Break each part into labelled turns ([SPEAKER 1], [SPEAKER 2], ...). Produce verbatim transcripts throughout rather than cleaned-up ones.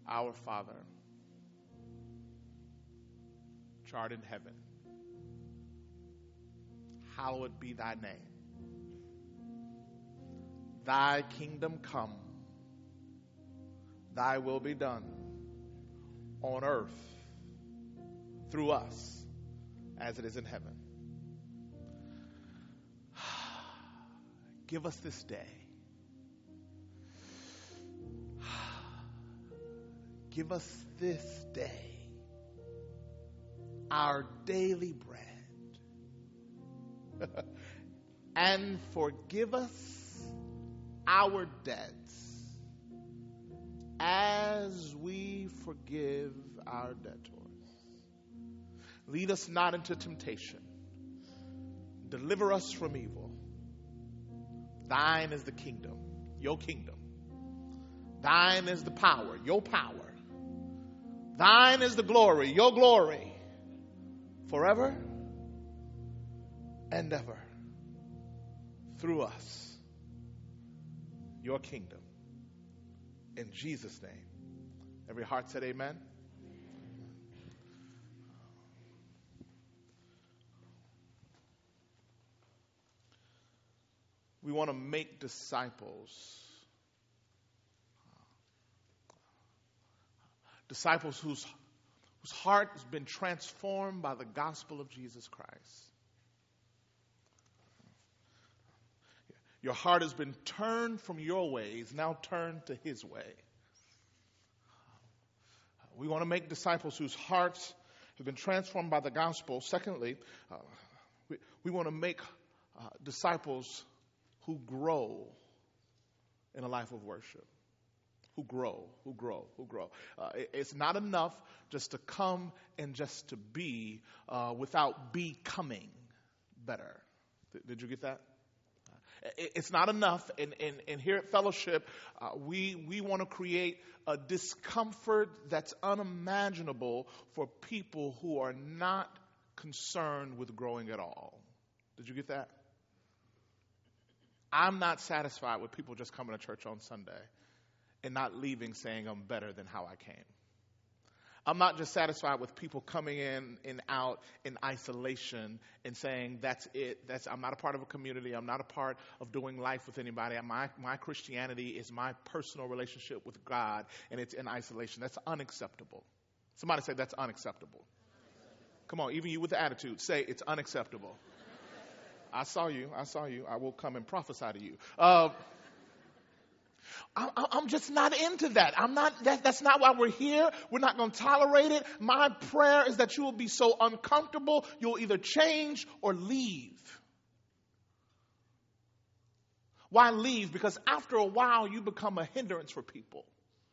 [SPEAKER 1] Our Father, which art in heaven, hallowed be thy name. Thy kingdom come, thy will be done on earth through us as it is in heaven. Give us this day. Give us this day our daily bread. And forgive us our debts as we forgive our debtors. Lead us not into temptation. Deliver us from evil. Thine is the kingdom, your kingdom. Thine is the power, your power. Thine is the glory, your glory, forever and ever. Through us, your kingdom. In Jesus' name. Every heart said amen. We want to make disciples. Disciples whose, whose heart has been transformed by the gospel of Jesus Christ. Your heart has been turned from your ways, now turned to his way. We want to make disciples whose hearts have been transformed by the gospel. Secondly, uh, we, we want to make uh, disciples who grow in a life of worship. Who grow, who grow, who grow. Uh, it, it's not enough just to come and just to be uh, without becoming better. Th- did you get that? It's not enough. And, and, and here at Fellowship, uh, we, we want to create a discomfort that's unimaginable for people who are not concerned with growing at all. Did you get that? I'm not satisfied with people just coming to church on Sunday and not leaving saying I'm better than how I came. I'm not just satisfied with people coming in and out in isolation and saying that's it. That's I'm not a part of a community. I'm not a part of doing life with anybody. My my Christianity is my personal relationship with God, and it's in isolation. That's unacceptable. Somebody say that's unacceptable. Come on, even you with the attitude, say it's unacceptable. I saw you. I saw you. I will come and prophesy to you. Uh, I, I'm just not into that. I'm not. That, that's not why we're here. We're not going to tolerate it. My prayer is that you will be so uncomfortable, you'll either change or leave. Why leave? Because after a while, you become a hindrance for people.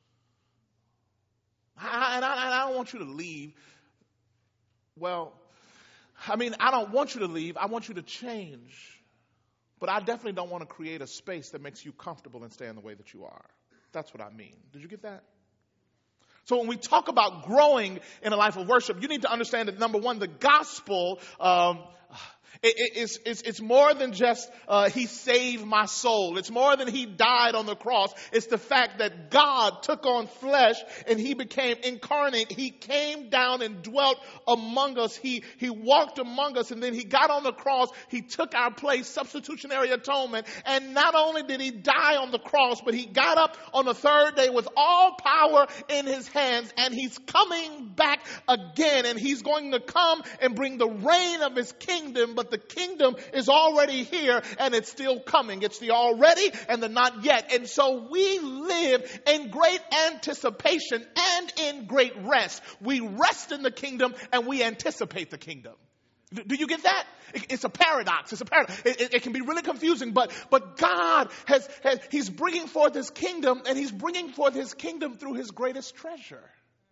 [SPEAKER 1] I, and, I, and I don't want you to leave. Well, I mean, I don't want you to leave. I want you to change. But I definitely don't want to create a space that makes you comfortable and stay in the way that you are. That's what I mean. Did you get that? So when we talk about growing in a life of worship, you need to understand that, number one, the gospel um, it, it, it's, it's, it's more than just uh, he saved my soul. It's more than he died on the cross. It's the fact that God took on flesh and he became incarnate. He came down and dwelt among us. He, he walked among us, and then he got on the cross. He took our place, substitutionary atonement. And not only did he die on the cross, but he got up on the third day with all power in his hands, and he's coming back again, and he's going to come and bring the reign of his kingdom. But the kingdom is already here, and it's still coming. It's the already and the not yet. And so we live in great anticipation and in great rest. We rest in the kingdom and we anticipate the kingdom. Do you get that? It's a paradox. It's a paradox. It, it, it can be really confusing, but but God has, has He's bringing forth His kingdom, and He's bringing forth His kingdom through His greatest treasure.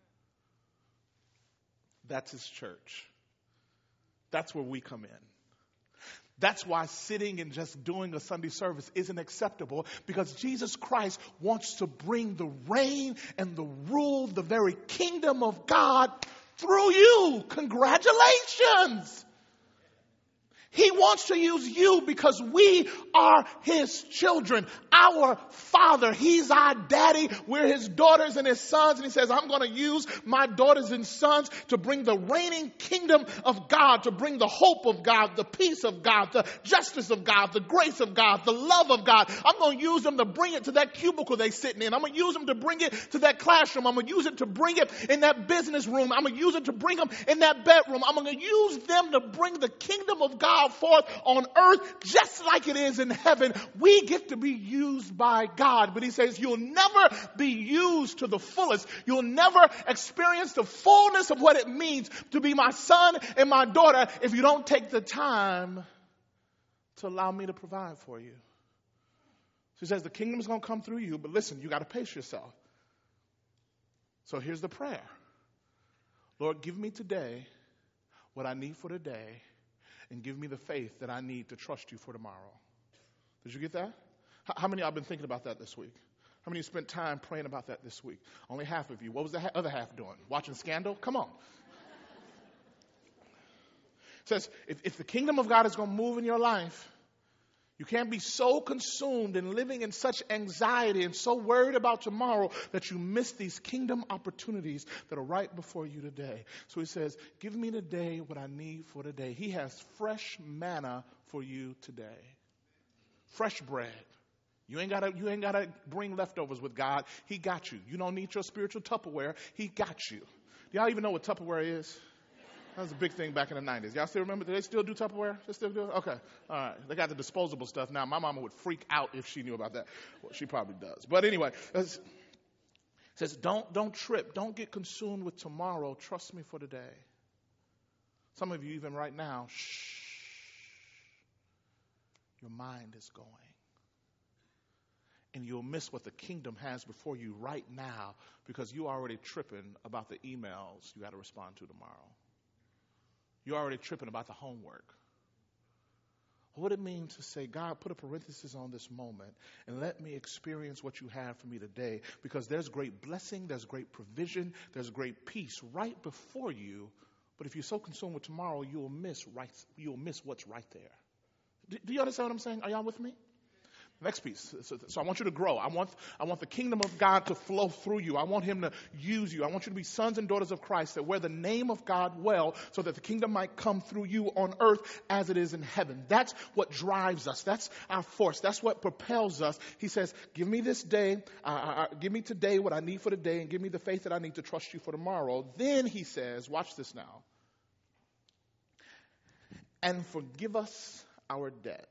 [SPEAKER 1] That's His church. That's where we come in. That's why sitting and just doing a Sunday service isn't acceptable, because Jesus Christ wants to bring the reign and the rule, the very kingdom of God through you. Congratulations. He wants to use you because we are his children. Our Father, he's our daddy. We're his daughters and his sons. And he says, I'm going to use my daughters and sons to bring the reigning kingdom of God, to bring the hope of God, the peace of God, the justice of God, the grace of God, the love of God. I'm going to use them to bring it to that cubicle they're sitting in. I'm going to use them to bring it to that classroom. I'm going to use it to bring it in that business room. I'm going to use it to bring them in that bedroom. I'm going to use them to bring the kingdom of God forth on earth just like it is in heaven. We get to be used by God. But he says you'll never be used to the fullest. You'll never experience the fullness of what it means to be my son and my daughter if you don't take the time to allow me to provide for you. So he says the kingdom is going to come through you, but listen, you got to pace yourself. So here's the prayer. Lord, give me today what I need for today, and give me the faith that I need to trust you for tomorrow. Did you get that? How many of you have been thinking about that this week? How many of you spent time praying about that this week? Only half of you. What was the ha- other half doing? Watching Scandal? Come on. It says, if, if the kingdom of God is going to move in your life, you can't be so consumed and living in such anxiety and so worried about tomorrow that you miss these kingdom opportunities that are right before you today. So he says, give me today what I need for today. He has fresh manna for you today. Fresh bread. You ain't gotta, you ain't gotta bring leftovers with God. He got you. You don't need your spiritual Tupperware. He got you. Do y'all even know what Tupperware is? That was a big thing back in the nineties. Y'all still remember? Do they still do Tupperware? They still do it? Okay. All right. They got the disposable stuff now. My mama would freak out if she knew about that. Well, she probably does. But anyway, it says, don't, don't trip. Don't get consumed with tomorrow. Trust me for today. Some of you, even right now, shh, your mind is going. And you'll miss what the kingdom has before you right now because you're already tripping about the emails you got to respond to tomorrow. You're already tripping about the homework. What would it mean to say, God, put a parenthesis on this moment and let me experience what you have for me today, because there's great blessing, there's great provision, there's great peace right before you. But if you're so consumed with tomorrow, you'll miss right, you'll miss what's right there. Do, do you understand what I'm saying? Are y'all with me? Next piece. So, so I want you to grow. I want, I want the kingdom of God to flow through you. I want him to use you. I want you to be sons and daughters of Christ that wear the name of God well so that the kingdom might come through you on earth as it is in heaven. That's what drives us. That's our force. That's what propels us. He says, give me this day, uh, uh, give me today what I need for today, and give me the faith that I need to trust you for tomorrow. Then he says, watch this now, and forgive us our debts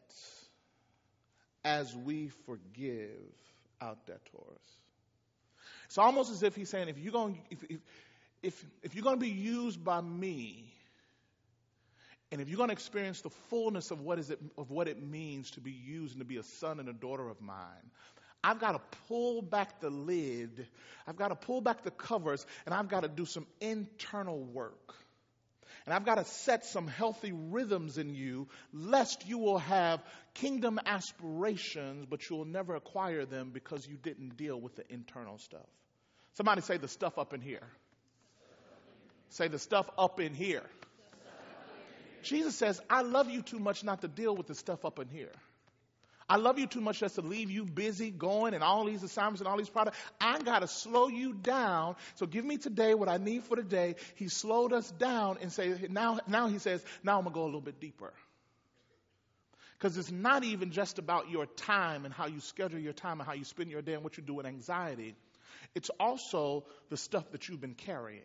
[SPEAKER 1] as we forgive our debtors. It's almost as if he's saying, if you're going, if, if, if, if you're going to be used by me, and if you're going to experience the fullness of what is it, of what it means to be used and to be a son and a daughter of mine, I've got to pull back the lid. I've got to pull back the covers, and I've got to do some internal work. And I've got to set some healthy rhythms in you, lest you will have kingdom aspirations, but you'll never acquire them because you didn't deal with the internal stuff. Somebody say the stuff up in here. Say the stuff up in here. Jesus says, I love you too much not to deal with the stuff up in here. I love you too much just to leave you busy going and all these assignments and all these products. I got to slow you down. So give me today what I need for today. He slowed us down and say, now, now he says, now I'm going to go a little bit deeper. Because it's not even just about your time and how you schedule your time and how you spend your day and what you do with anxiety. It's also the stuff that you've been carrying.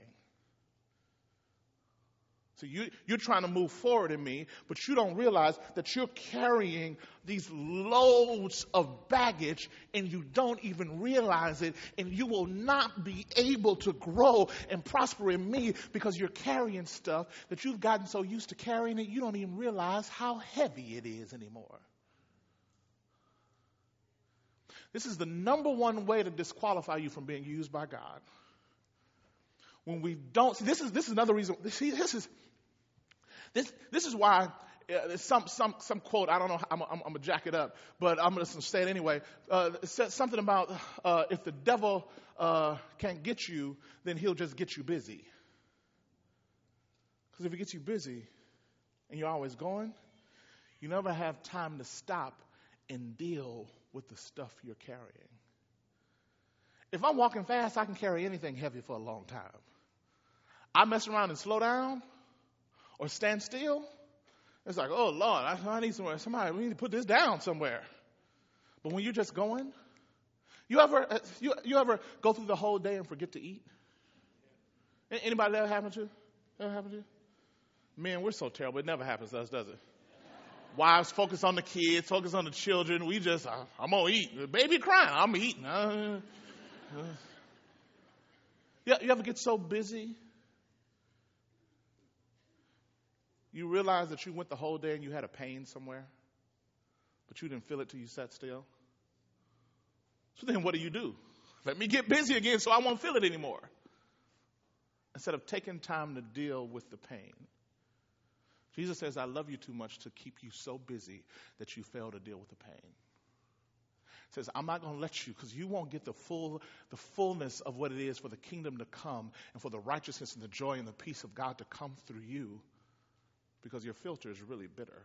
[SPEAKER 1] So you, you're trying to move forward in me, but you don't realize that you're carrying these loads of baggage and you don't even realize it, and you will not be able to grow and prosper in me because you're carrying stuff that you've gotten so used to carrying it, you don't even realize how heavy it is anymore. This is the number one way to disqualify you from being used by God. When we don't, see, this is this is another reason. See, this is this this is why uh, some some some quote. I don't know. I'm I'm, I'm gonna jack it up, but I'm gonna say it anyway. Uh, it says something about uh, if the devil uh, can't get you, then he'll just get you busy. Because if he gets you busy, and you're always going, You never have time to stop and deal with the stuff you're carrying. If I'm walking fast, I can carry anything heavy for a long time. I mess around and slow down or stand still. It's like, oh, Lord, I, I need somewhere. Somebody, we need to put this down somewhere. But when you're just going, you ever you, you ever go through the whole day and forget to eat? Anybody that ever happened to? Ever happened to? Man, we're so terrible. It never happens to us, does it? Wives focus on the kids, focus on the children. We just, uh, I'm going to eat. The baby crying, I'm eating. Uh, uh. You, you ever get so busy, you realize that you went the whole day and you had a pain somewhere, but you didn't feel it till you sat still? So then what do you do? Let me get busy again so I won't feel it anymore. Instead of taking time to deal with the pain. Jesus says, I love you too much to keep you so busy that you fail to deal with the pain. He says, I'm not going to let you, because you won't get the full, the fullness of what it is for the kingdom to come and for the righteousness and the joy and the peace of God to come through you, because your filter is really bitter.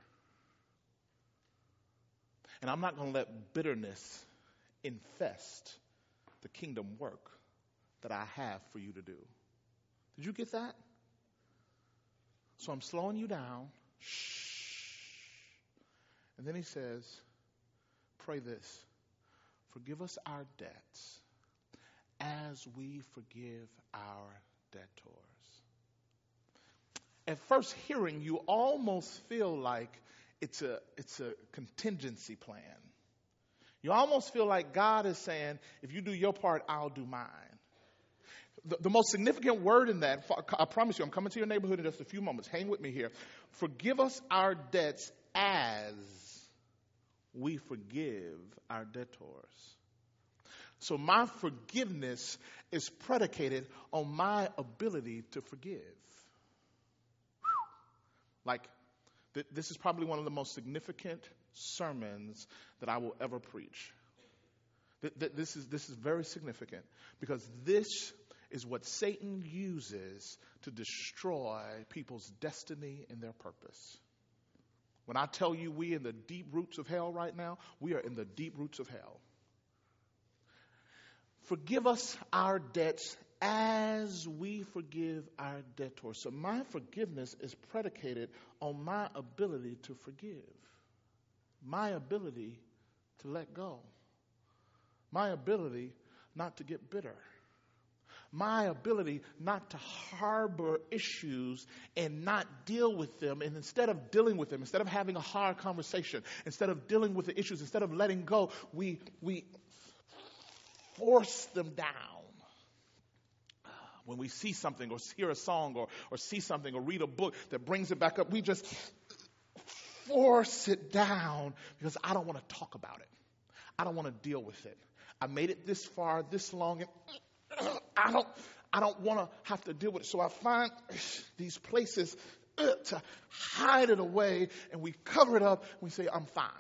[SPEAKER 1] And I'm not going to let bitterness infest the kingdom work that I have for you to do. Did you get that? So I'm slowing you down. Shh. And then he says, pray this. Forgive us our debts as we forgive our debtors. At first hearing, you almost feel like it's a, it's a contingency plan. You almost feel like God is saying, if you do your part, I'll do mine. The, the most significant word in that, I promise you, I'm coming to your neighborhood in just a few moments. Hang with me here. Forgive us our debts as we forgive our debtors. So my forgiveness is predicated on my ability to forgive. Like, th- this is probably one of the most significant sermons that I will ever preach. Th- th- this is this is very significant, because this is what Satan uses to destroy people's destiny and their purpose. When I tell you we in the deep roots of hell right now, we are in the deep roots of hell. Forgive us our debts as we forgive our debtors. So my forgiveness is predicated on my ability to forgive, my ability to let go, my ability not to get bitter, my ability not to harbor issues and not deal with them. And instead of dealing with them, instead of having a hard conversation, instead of dealing with the issues, instead of letting go, we we force them down. When we see something or hear a song or, or see something or read a book that brings it back up, we just force it down because I don't want to talk about it. I don't want to deal with it. I made it this far, this long, and I don't I don't want to have to deal with it. So I find these places to hide it away, and we cover it up, and we say, I'm fine.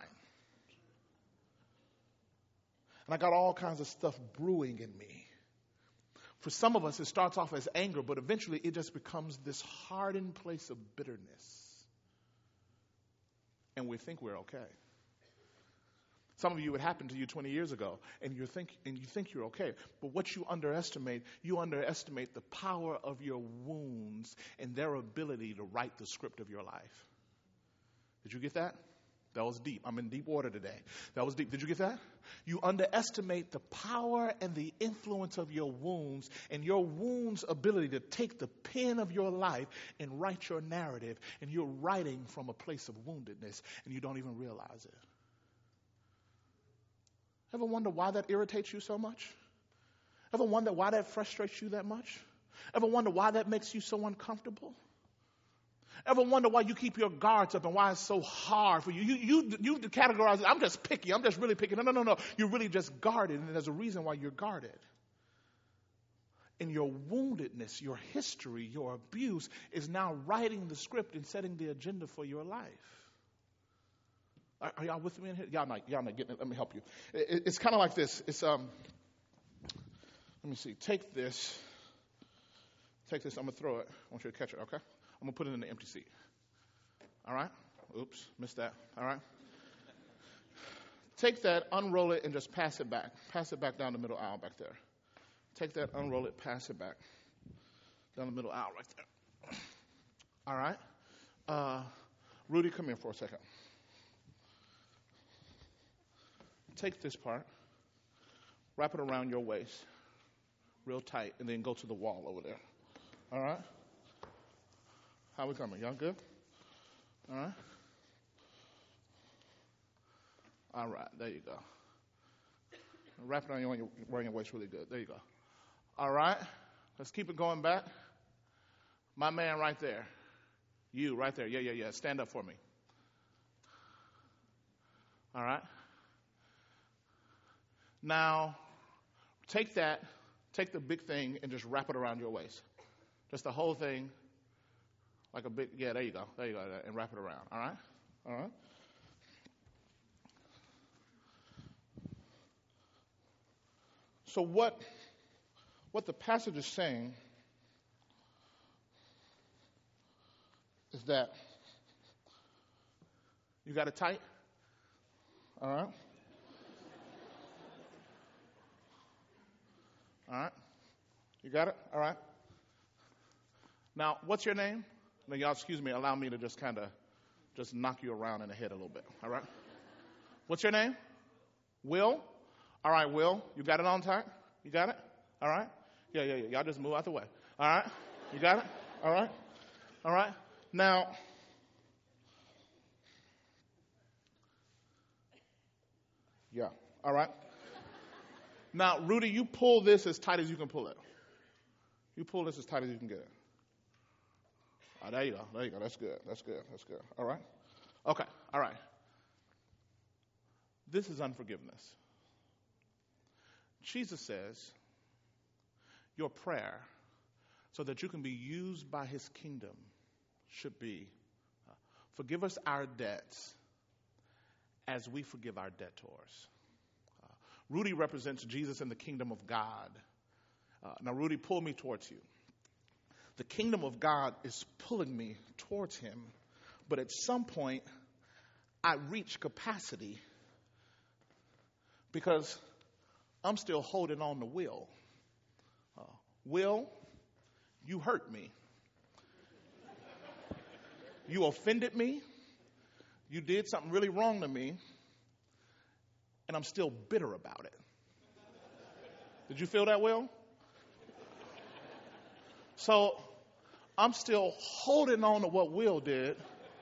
[SPEAKER 1] And I got all kinds of stuff brewing in me. For some of us, it starts off as anger, but eventually it just becomes this hardened place of bitterness. And we think we're okay. Some of you, it happened to you twenty years ago, and you think and you think you're okay. But what you underestimate, you underestimate the power of your wounds and their ability to write the script of your life. Did you get that? That was deep. I'm in deep water today. That was deep. Did you get that? You underestimate the power and the influence of your wounds and your wounds' ability to take the pen of your life and write your narrative. And you're writing from a place of woundedness, and you don't even realize it. Ever wonder why that irritates you so much? Ever wonder why that frustrates you that much? Ever wonder why that makes you so uncomfortable? Ever wonder why you keep your guards up and why it's so hard for you? You you you categorize it. I'm just picky. I'm just really picky. No, no, no, no. You're really just guarded, and there's a reason why you're guarded. And your woundedness, your history, your abuse is now writing the script and setting the agenda for your life. Are, are y'all with me in here? Y'all not, y'all not getting it. Let me help you. It, it's kind of like this. It's um. Let me see. Take this. Take this. I'm gonna throw it. I want you to catch it. Okay. I'm going to put it in the empty seat. All right? Oops, missed that. All right. Take that, unroll it, and just pass it back. Pass it back down the middle aisle back there. Take that, unroll it, pass it back down the middle aisle right there. All right. Uh, Rudy, come here for a second. Take this part, wrap it around your waist real tight, and then go to the wall over there. All right? How we coming? Y'all good? All right? All right, there you go. Wrap it around your, around your waist really good. There you go. All right, let's keep it going back. My man right there. You right there. Yeah, yeah, yeah. Stand up for me. All right? Now, take that, take the big thing, and just wrap it around your waist. Just the whole thing, like a big, yeah, there you go. There you go, and wrap it around. All right? All right? So what, what the passage is saying is that you got it tight? All right? All right? You got it? All right? Now, what's your name? Now, y'all, excuse me, allow me to just kind of just knock you around in the head a little bit. All right? What's your name? Will? All right, Will, you got it on tight? You got it? All right? Yeah, yeah, yeah. Y'all just move out the way. All right? You got it? All right? All right? Now, yeah. All right? Now, Rudy, you pull this as tight as you can pull it. You pull this as tight as you can get it. Oh, there you go. There you go. That's good. That's good. That's good. All right? Okay. All right. This is unforgiveness. Jesus says, your prayer, so that you can be used by his kingdom, should be, uh, forgive us our debts as we forgive our debtors. Uh, Rudy represents Jesus in the kingdom of God. Uh, now, Rudy, pull me towards you. The kingdom of God is pulling me towards him, but at some point, I reach capacity because I'm still holding on to Will. Uh, Will, you hurt me. You offended me. You did something really wrong to me. And I'm still bitter about it. Did you feel that, Will? So I'm still holding on to what Will did.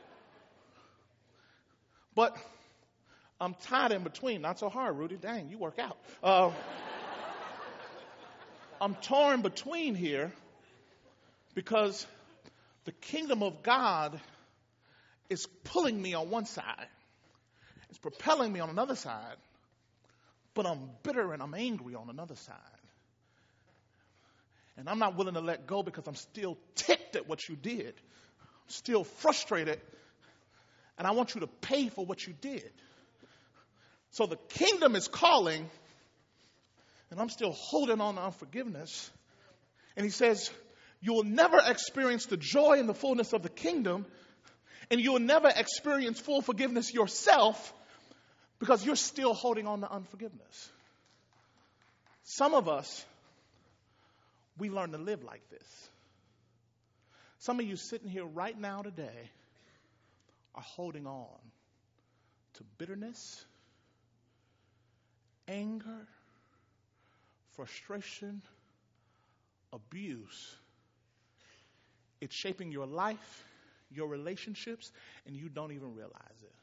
[SPEAKER 1] But I'm tied in between. Not so hard, Rudy. Dang, you work out. Uh, I'm torn between here because the kingdom of God is pulling me on one side. It's propelling me on another side. But I'm bitter and I'm angry on another side. And I'm not willing to let go because I'm still ticked at what you did. I'm still frustrated. And I want you to pay for what you did. So the kingdom is calling, and I'm still holding on to unforgiveness. And he says, you will never experience the joy and the fullness of the kingdom, and you will never experience full forgiveness yourself because you're still holding on to unforgiveness. Some of us, we learn to live like this. Some of you sitting here right now today are holding on to bitterness, anger, frustration, abuse. It's shaping your life, your relationships, and you don't even realize it.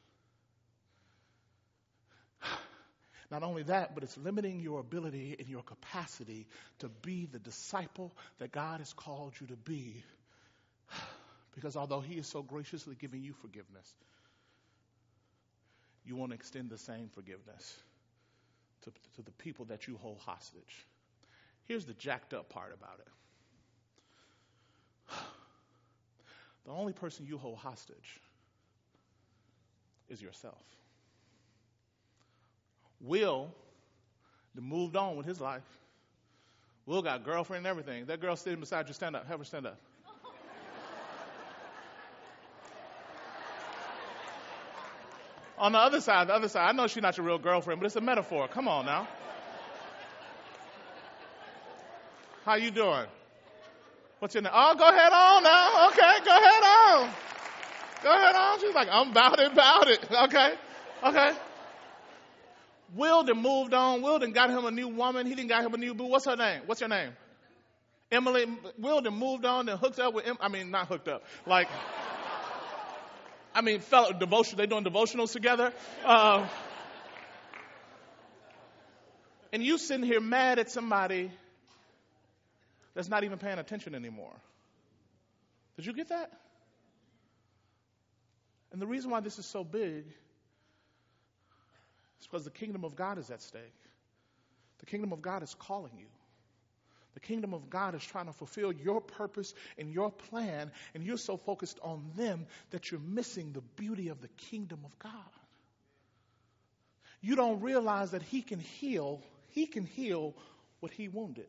[SPEAKER 1] Not only that, but it's limiting your ability and your capacity to be the disciple that God has called you to be. Because although he is so graciously giving you forgiveness, you want to extend the same forgiveness to, to the people that you hold hostage. Here's the jacked up part about it. The only person you hold hostage is yourself. Will moved on with his life. Will got a girlfriend and everything. That girl sitting beside you, stand up. Have her stand up. On the other side, the other side, I know she's not your real girlfriend, but it's a metaphor. Come on now. How you doing? What's your name? Oh, go ahead on now. Okay, go ahead on. Go ahead on. She's like, I'm about it, about it. Okay, okay. Wilden moved on. Wilden got him a new woman. He didn't got him a new boo. What's her name? What's your name? Emily. Wilden moved on and hooked up with, em- I mean, not hooked up. Like, I mean, fellow devotion. They doing devotionals together. Uh, and you sitting here mad at somebody that's not even paying attention anymore. Did you get that? And the reason why this is so big is because the kingdom of God is at stake. The kingdom of God is calling you. The kingdom of God is trying to fulfill your purpose and your plan, and you're so focused on them that you're missing the beauty of the kingdom of God. You don't realize that he can heal, he can heal what he wounded.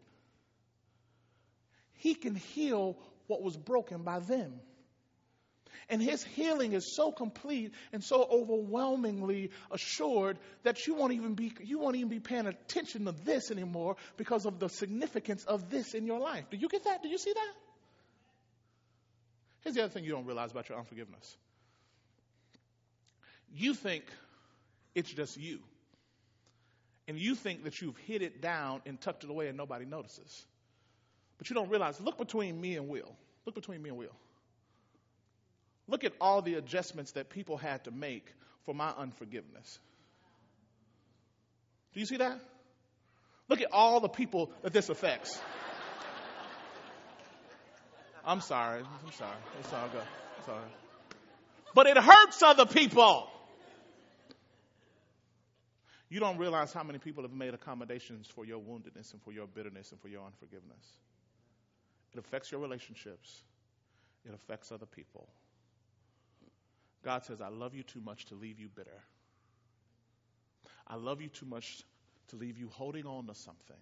[SPEAKER 1] He can heal what was broken by them. And his healing is so complete and so overwhelmingly assured that you won't even be you won't even be paying attention to this anymore because of the significance of this in your life. Do you get that? Do you see that? Here's the other thing you don't realize about your unforgiveness. You think it's just you. And you think that you've hid it down and tucked it away and nobody notices. But you don't realize, look between me and Will. Look between me and Will. Look at all the adjustments that people had to make for my unforgiveness. Do you see that? Look at all the people that this affects. I'm sorry. I'm sorry. It's all good. It's all right. But it hurts other people. You don't realize how many people have made accommodations for your woundedness and for your bitterness and for your unforgiveness. It affects your relationships. It affects other people. God says, I love you too much to leave you bitter. I love you too much to leave you holding on to something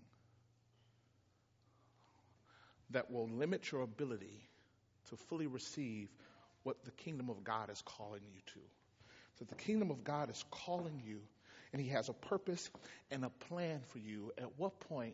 [SPEAKER 1] that will limit your ability to fully receive what the kingdom of God is calling you to. So the kingdom of God is calling you, and he has a purpose and a plan for you. At what point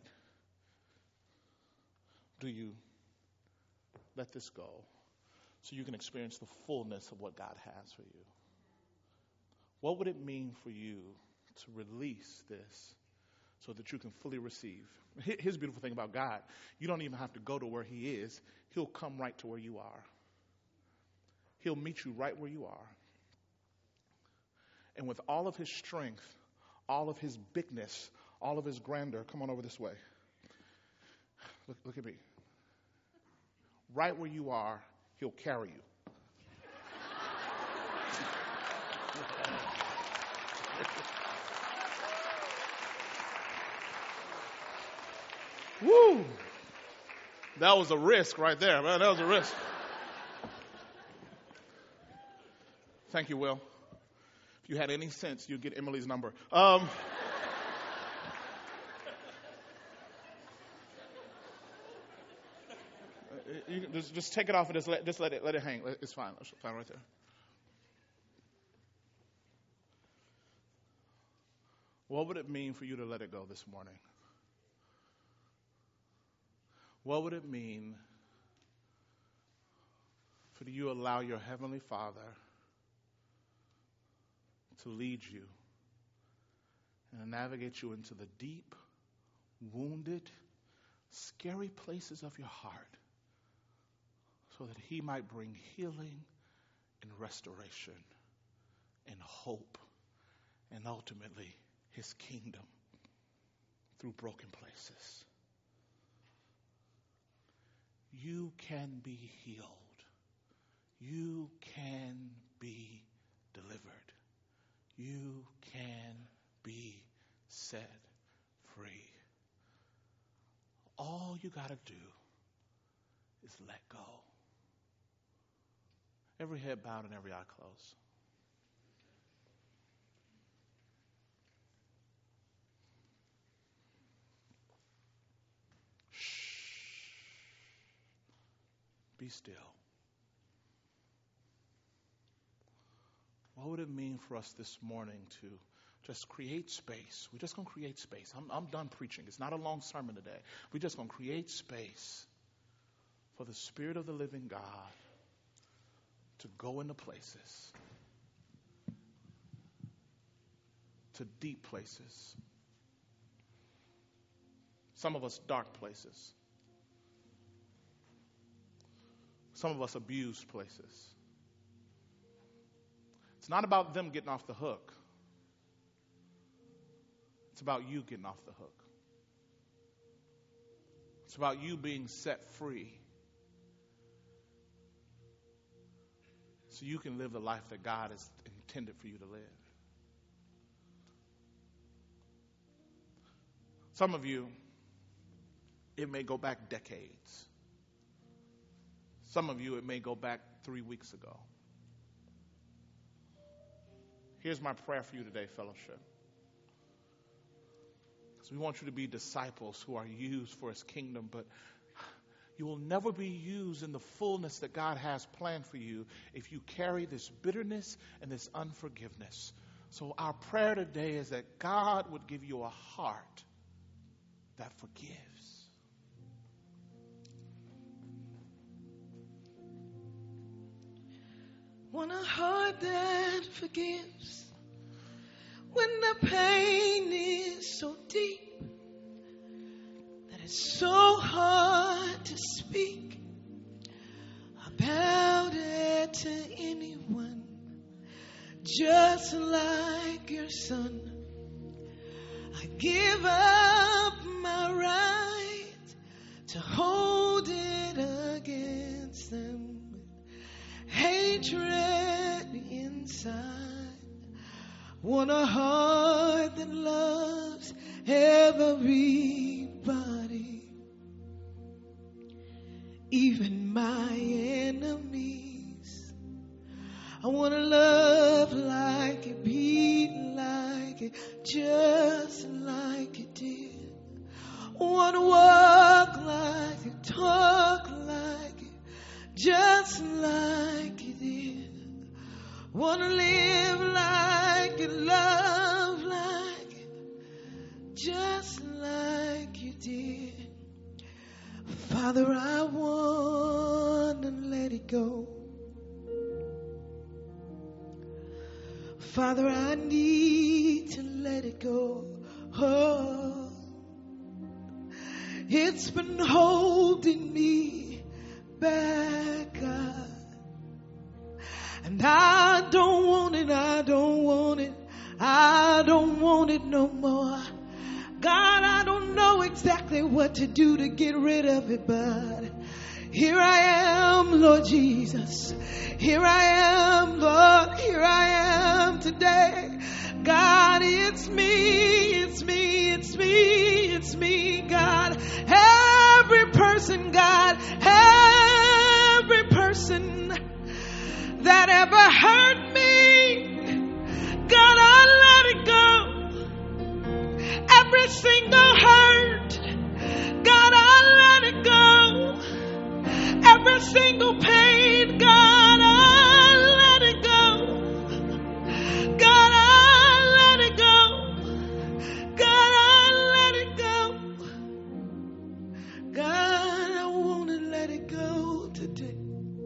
[SPEAKER 1] do you let this go so you can experience the fullness of what God has for you? What would it mean for you to release this so that you can fully receive? Here's the beautiful thing about God. You don't even have to go to where he is. He'll come right to where you are. He'll meet you right where you are. And with all of his strength, all of his bigness, all of his grandeur, come on over this way. Look, look at me. Right where you are, he'll carry you. Woo! That was a risk right there, man. That was a risk. Thank you, Will. If you had any sense, you'd get Emily's number. Um, you can just, just take it off and just let, just let it let it hang. It's fine. It's fine right there. What would it mean for you to let it go this morning? What would it mean for you to allow your Heavenly Father to lead you and to navigate you into the deep, wounded, scary places of your heart so that he might bring healing and restoration and hope and ultimately his kingdom through broken places? You can be healed. You can be delivered. You can be set free. All you got to do is let go. Every head bowed and every eye closed. Be still. what would it mean for us this morning to just create space? We're just going to create space. I'm, I'm done preaching. It's not a long sermon today. We're just going to create space for the Spirit of the living God to go into places, to deep places. Some of us dark places. Some of us abused places. It's not about them getting off the hook. It's about you getting off the hook. It's about you being set free so you can live the life that God has intended for you to live. Some of you, it may go back decades. Some of you, it may go back three weeks ago. Here's my prayer for you today, fellowship. Because we want you to be disciples who are used for His kingdom, but you will never be used in the fullness that God has planned for you if you carry this bitterness and this unforgiveness. So our prayer today is that God would give you a heart that forgives.
[SPEAKER 2] Want a heart that forgives when the pain is so deep that it's so hard to speak about it to anyone. Just like your son, I give up my right to hold it against them. Hatred inside. Want a heart that loves everybody, even my enemies. I want to love like it, be like it, just like it did. Want to walk like it, talk like it, just like it did. Want to live like it, love like it, just like you did. Father, I want to let it go. Father, I need to let it go. Oh, it's been holding me back, God. And I don't want it, I don't want it, I don't want it no more. God, I don't know exactly what to do to get rid of it, but here I am, Lord Jesus. Here I am, Lord, here I am today. God, it's me, it's me, it's me, it's me, God. Every person, God, every person that ever hurt me, God, I let it go. Every single hurt, God, I let it go. Every single pain, God, I let it go. God, I let it go. God, I let it go. God, I want to let it go today.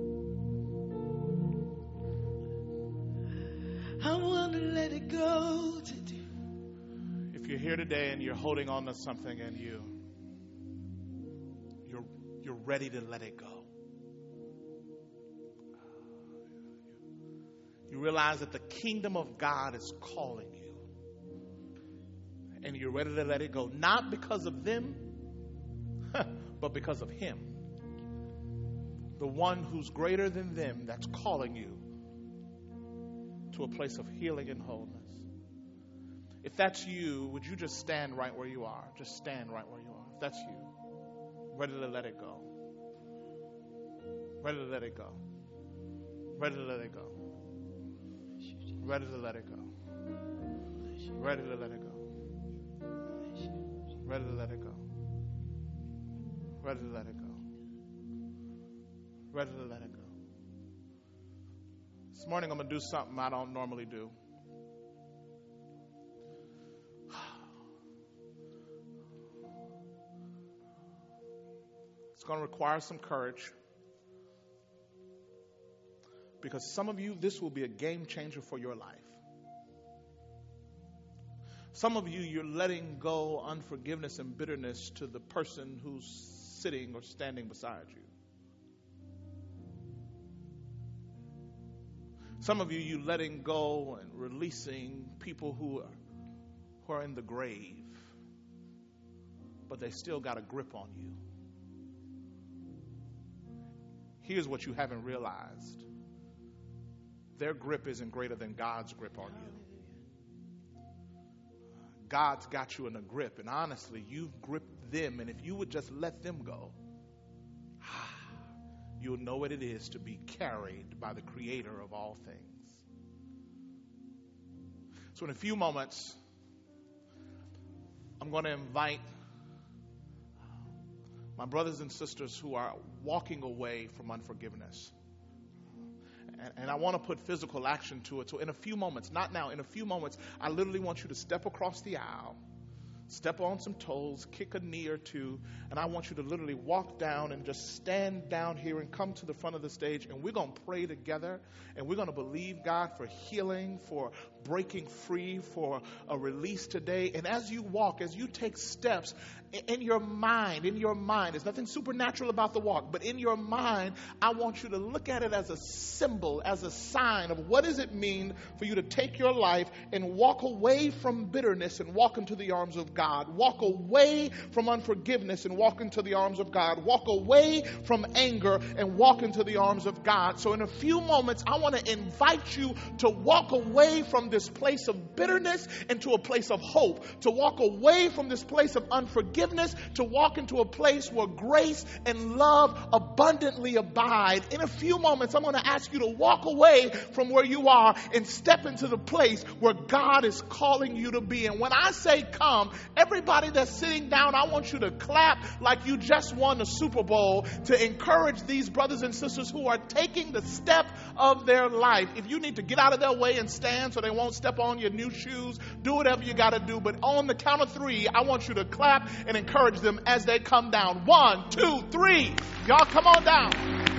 [SPEAKER 2] I want to let it go today.
[SPEAKER 1] If you're here today and you're holding on to something and you you're you're ready to let it go. You realize that the kingdom of God is calling you. And you're ready to let it go. Not because of them, but because of Him. The one who's greater than them that's calling you to a place of healing and wholeness. If that's you, would you just stand right where you are? Just stand right where you are. If that's you, ready to let it go. Ready to let it go. Ready to let it go. Ready to let it go. Ready to let it go. Ready to let it go. Ready to let it go. Ready to let it go. This morning I'm going to do something I don't normally do. It's going to require some courage. Because some of you, this will be a game changer for your life. Some of you, you're letting go unforgiveness and bitterness to the person who's sitting or standing beside you. Some of you, you're letting go and releasing people who are, who are in the grave, but they still got a grip on you. Here's what you haven't realized. Their grip isn't greater than God's grip on you. God's got you in a grip, and honestly, you've gripped them, and if you would just let them go, you'll know what it is to be carried by the Creator of all things. So in a few moments, I'm going to invite my brothers and sisters who are walking away from unforgiveness. And, and I want to put physical action to it. So in a few moments, not now, in a few moments, I literally want you to step across the aisle, step on some toes, kick a knee or two, and I want you to literally walk down and just stand down here and come to the front of the stage, and we're going to pray together, and we're going to believe God for healing, for breaking free, for a release today. And as you walk, as you take steps, in your mind, in your mind, there's nothing supernatural about the walk, but in your mind, I want you to look at it as a symbol, as a sign of what does it mean for you to take your life and walk away from bitterness and walk into the arms of God. Walk away from unforgiveness and walk into the arms of God. Walk away from anger and walk into the arms of God. So in a few moments, I want to invite you to walk away from this place of bitterness into a place of hope, to walk away from this place of unforgiveness to walk into a place where grace and love abundantly abide. In a few moments, I'm going to ask you to walk away from where you are and step into the place where God is calling you to be. And when I say come, everybody that's sitting down, I want you to clap like you just won the Super Bowl to encourage these brothers and sisters who are taking the step of their life. If you need to get out of their way and stand so they won't step on your new shoes, do whatever you got to do. But on the count of three, I want you to clap and encourage them as they come down. One, two, three. Y'all come on down.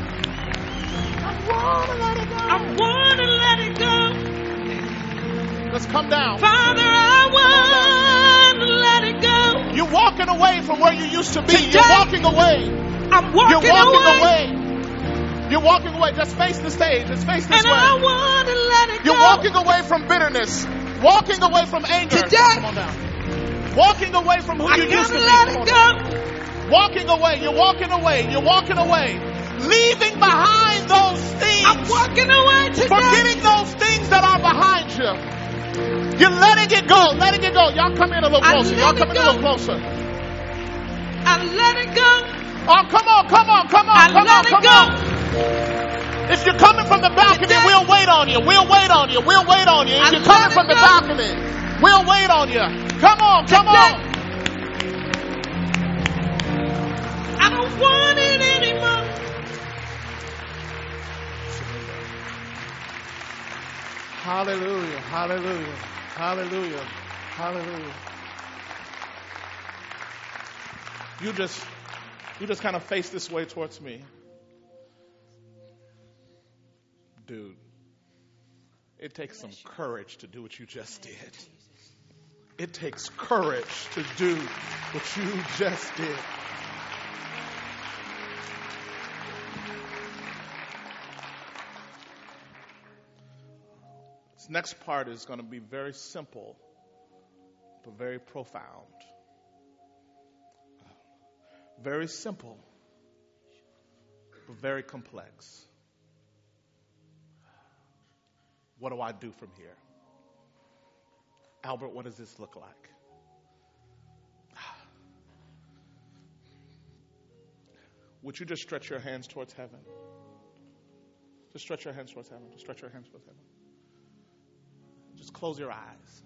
[SPEAKER 1] I want to let it go.
[SPEAKER 2] I want to let it go.
[SPEAKER 1] Let's come down.
[SPEAKER 2] Father, I want to let it go.
[SPEAKER 1] You're walking away from where you used to be.
[SPEAKER 2] Today,
[SPEAKER 1] You're walking away.
[SPEAKER 2] I'm walking,
[SPEAKER 1] You're walking
[SPEAKER 2] away.
[SPEAKER 1] away. You're walking away. Just face the stage. Just face this
[SPEAKER 2] and
[SPEAKER 1] way.
[SPEAKER 2] I want to let it
[SPEAKER 1] You're
[SPEAKER 2] go.
[SPEAKER 1] walking away from bitterness. Walking away from anger.
[SPEAKER 2] Today,
[SPEAKER 1] come on down. Walking away from who
[SPEAKER 2] I
[SPEAKER 1] you used to be.
[SPEAKER 2] let it go.
[SPEAKER 1] Walking away. You're walking away. You're walking away. Leaving behind those things.
[SPEAKER 2] I'm walking away today.
[SPEAKER 1] Forgetting those things that are behind you. You're letting it go. Letting it go. Y'all come in a little closer. Y'all come in a little closer.
[SPEAKER 2] I let it go.
[SPEAKER 1] Oh, come on, come on, come on,
[SPEAKER 2] I
[SPEAKER 1] come
[SPEAKER 2] let
[SPEAKER 1] on,
[SPEAKER 2] it
[SPEAKER 1] come
[SPEAKER 2] go.
[SPEAKER 1] on. If you're coming from the balcony,
[SPEAKER 2] Today,
[SPEAKER 1] we'll wait on you. We'll wait on you. We'll wait on you. If
[SPEAKER 2] I
[SPEAKER 1] you're coming
[SPEAKER 2] let
[SPEAKER 1] from
[SPEAKER 2] it
[SPEAKER 1] the
[SPEAKER 2] go.
[SPEAKER 1] balcony, we'll wait on you. Come on, come
[SPEAKER 2] Today,
[SPEAKER 1] on.
[SPEAKER 2] I don't want it anymore.
[SPEAKER 1] Hallelujah, hallelujah, hallelujah, hallelujah. You just, you just kind of face this way towards me. Dude, it takes some courage to do what you just did. It takes courage to do what you just did. This next part is going to be very simple, but very profound. Very simple, but very complex. What do I do from here? Albert, what does this look like? Would you just stretch your hands towards heaven? Just stretch your hands towards heaven. Just stretch your hands towards heaven. Just close your eyes.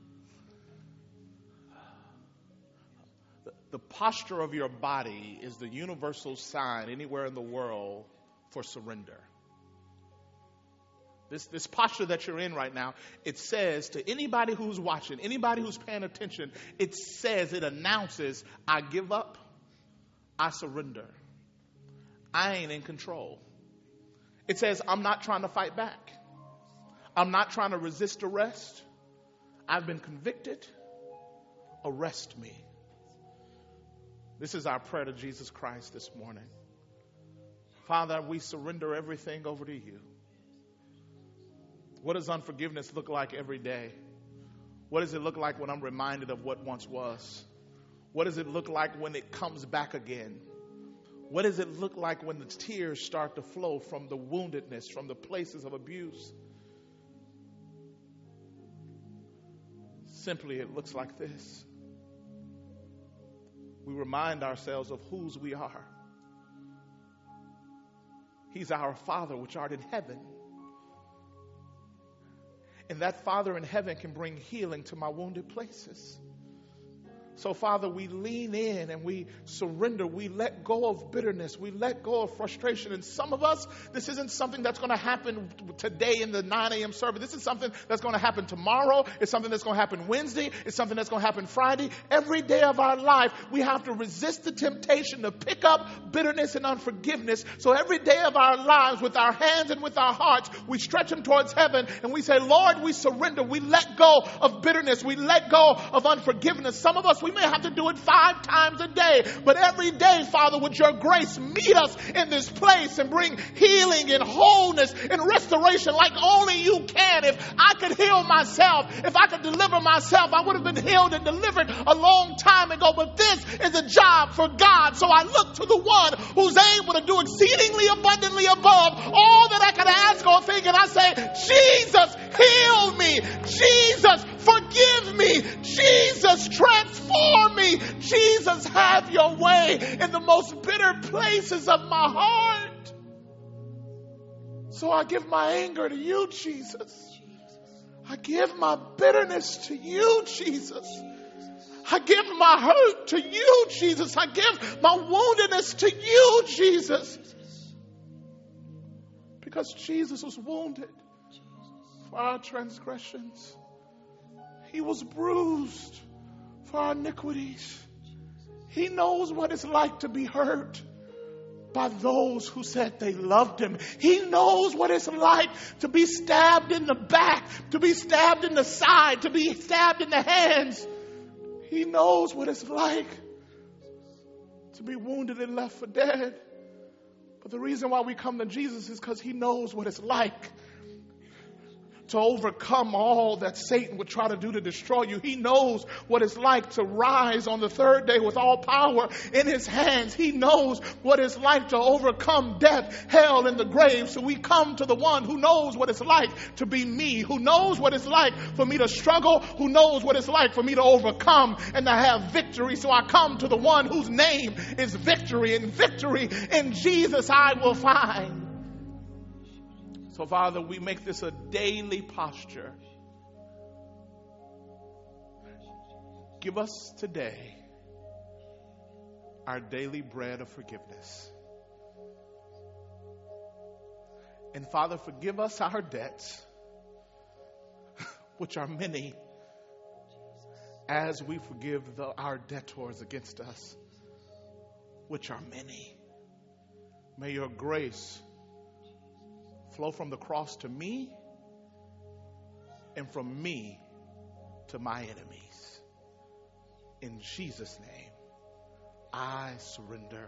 [SPEAKER 1] The, the posture of your body is the universal sign anywhere in the world for surrender. This, this posture that you're in right now, it says to anybody who's watching, anybody who's paying attention, it says, it announces, I give up, I surrender. I ain't in control. It says, I'm not trying to fight back. I'm not trying to resist arrest. I've been convicted. Arrest me. This is our prayer to Jesus Christ this morning. Father, we surrender everything over to you. What does unforgiveness look like every day? What does it look like when I'm reminded of what once was? What does it look like when it comes back again? What does it look like when the tears start to flow from the woundedness, from the places of abuse? Simply, it looks like this. We remind ourselves of whose we are. He's our Father which art in heaven. And that Father in heaven can bring healing to my wounded places. So, Father, we lean in and we surrender. We let go of bitterness. We let go of frustration. And some of us, this isn't something that's going to happen today in the nine a.m. service. This is something that's going to happen tomorrow. It's something that's going to happen Wednesday. It's something that's going to happen Friday. Every day of our life, we have to resist the temptation to pick up bitterness and unforgiveness. So every day of our lives, with our hands and with our hearts, we stretch them towards heaven and we say, Lord, we surrender. We let go of bitterness. We let go of unforgiveness. Some of us, we may have to do it five times a day, but every day, Father, would your grace meet us in this place and bring healing and wholeness and restoration like only you can. If I could heal myself, if I could deliver myself, I would have been healed and delivered a long time ago, but this is a job for God. So I look to the one who's able to do exceedingly abundantly above all that I could ask or think, and I say, Jesus, heal me. Jesus, forgive me. Jesus, transform me. Jesus, have your way in the most bitter places of my heart. So I give my anger to you, Jesus. I give my bitterness to you, Jesus. I give my hurt to you, Jesus. I give my woundedness to you, Jesus. Because Jesus was wounded for our transgressions. He was bruised for our iniquities. He knows what it's like to be hurt by those who said they loved him. He knows what it's like to be stabbed in the back, to be stabbed in the side, to be stabbed in the hands. He knows what it's like to be wounded and left for dead. But the reason why we come to Jesus is because he knows what it's like to overcome all that Satan would try to do to destroy you. He knows what it's like to rise on the third day with all power in his hands. He knows what it's like to overcome death, hell, and the grave. So we come to the one who knows what it's like to be me, who knows what it's like for me to struggle, who knows what it's like for me to overcome and to have victory. So I come to the one whose name is victory, and victory in Jesus I will find. So, Father, we make this a daily posture. Give us today our daily bread of forgiveness. And, Father, forgive us our debts, which are many, as we forgive the, our debtors against us, which are many. May your grace flow from the cross to me and from me to my enemies. In Jesus' name, I surrender